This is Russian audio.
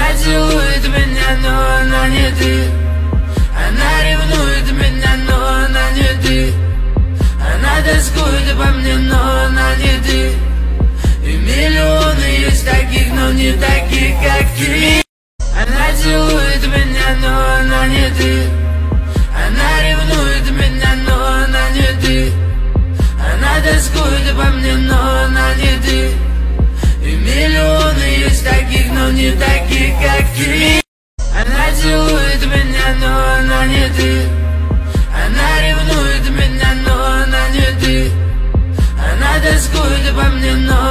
Она целует меня, но она не ты. Она ревнует меня, но она не ты. Она тоскует по мне, но она не ты. И миллионы есть таких, но не таких, как ты. Она целует меня, но она не ты. Она ревнует меня, но она не ты. Она тоскует по мне, но она не ты. И миллионы есть таких, но не таких, как ты. Она целует меня, но она не ты. Она ревнует меня, но она не ты. Она тоскует по мне, но